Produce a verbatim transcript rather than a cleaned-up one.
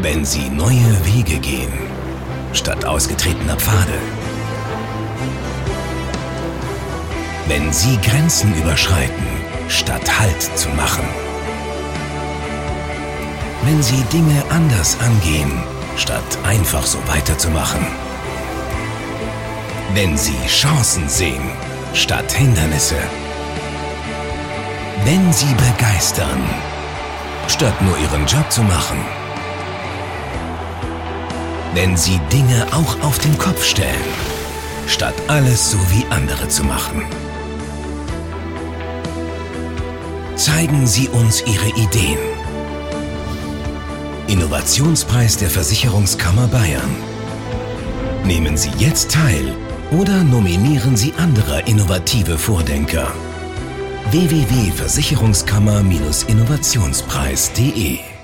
Wenn Sie neue Wege gehen, statt ausgetretener Pfade. Wenn Sie Grenzen überschreiten, statt Halt zu machen. Wenn Sie Dinge anders angehen, statt einfach so weiterzumachen. Wenn Sie Chancen sehen, statt Hindernisse. Wenn Sie begeistern, statt nur Ihren Job zu machen. Wenn Sie Dinge auch auf den Kopf stellen, statt alles so wie andere zu machen. Zeigen Sie uns Ihre Ideen. Innovationspreis der Versicherungskammer Bayern. Nehmen Sie jetzt teil oder nominieren Sie andere innovative Vordenker. w w w punkt versicherungskammer Bindestrich innovationspreis punkt de